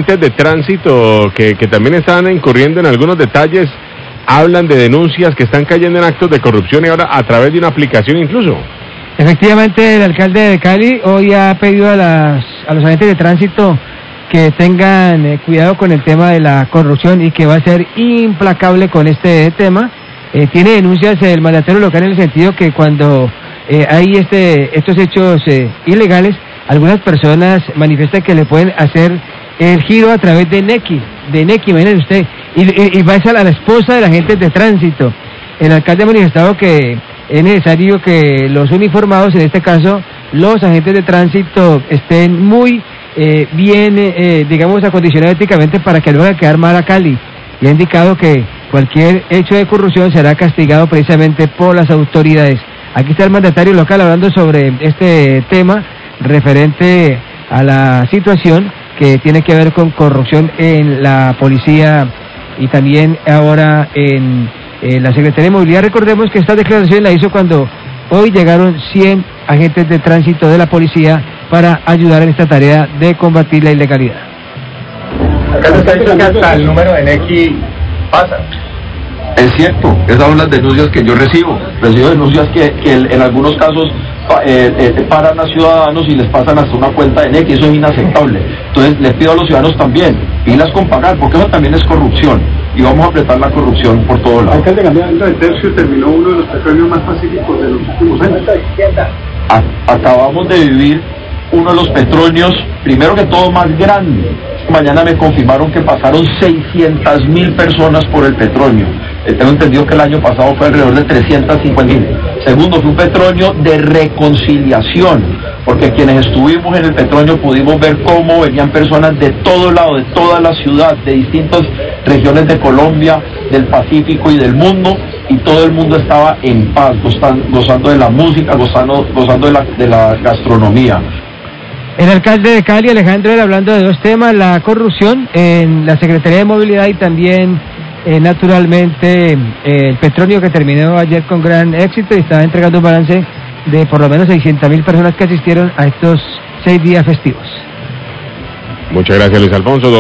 de tránsito que también están incurriendo en algunos detalles, hablan de denuncias que están cayendo en actos de corrupción y ahora a través de una aplicación incluso. Efectivamente, el alcalde de Cali hoy ha pedido a los agentes de tránsito que tengan cuidado con el tema de la corrupción y que va a ser implacable con este tema. Tiene denuncias el mandatario local en el sentido que cuando hay estos hechos ilegales, algunas personas manifiestan que le pueden hacer el giro a través de Nequi, imagínese usted, y va a ser a la esposa de la agente de tránsito. El alcalde ha manifestado que es necesario que los uniformados, en este caso los agentes de tránsito, estén muy bien, digamos, acondicionados éticamente para que no hagan quedar mal a Cali. Y ha indicado que cualquier hecho de corrupción será castigado precisamente por las autoridades. Aquí está el mandatario local hablando sobre este tema referente a la situación que tiene que ver con corrupción en la policía y también ahora en la Secretaría de Movilidad. Recordemos que esta declaración la hizo cuando hoy llegaron 100 agentes de tránsito de la policía para ayudar en esta tarea de combatir la ilegalidad. Acá se está diciendo que hasta el número de Nequi pasa. Es cierto, esas son las denuncias que yo recibo denuncias que en algunos casos paran a ciudadanos y les pasan hasta una cuenta de Nequi, eso es inaceptable. Entonces les pido a los ciudadanos también, pilas con pagar, porque eso también es corrupción, y vamos a apretar la corrupción por todos lados. Alcalde, cambiando de tercio, terminó uno de los petróleos más pacíficos de los últimos años. Acabamos de vivir uno de los petróleos, primero que todo, más grande. Mañana me confirmaron que pasaron 600.000 personas por el petróleo. Tengo entendido que el año pasado fue alrededor de 350.000. Segundo, fue un petróleo de reconciliación, porque quienes estuvimos en el petróleo pudimos ver cómo venían personas de todo lado, de toda la ciudad, de distintas regiones de Colombia, del Pacífico y del mundo, y todo el mundo estaba en paz, gozando de la música, gozando de la gastronomía. El alcalde de Cali, Alejandro, era hablando de dos temas: la corrupción en la Secretaría de Movilidad y también, naturalmente, el petróleo, que terminó ayer con gran éxito y estaba entregando un balance de por lo menos 600.000 personas que asistieron a estos 6 días festivos. Muchas gracias, Luis Alfonso.